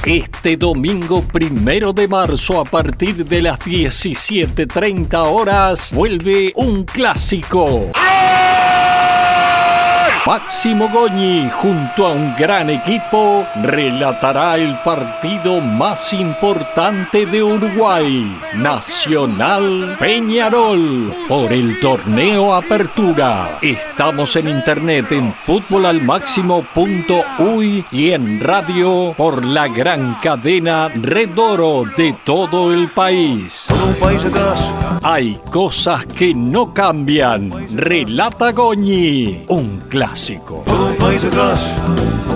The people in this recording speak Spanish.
Este domingo 1 de marzo a partir de las 17:30 horas vuelve un clásico. Máximo Goñi, junto a un gran equipo, relatará el partido más importante de Uruguay, Nacional Peñarol, por el torneo Apertura. Estamos en internet en futbolalmaximo.uy y en radio por la gran cadena Red Oro de todo el país. Hay cosas que no cambian. Relata Goñi, un clásico. Todo un país atrás.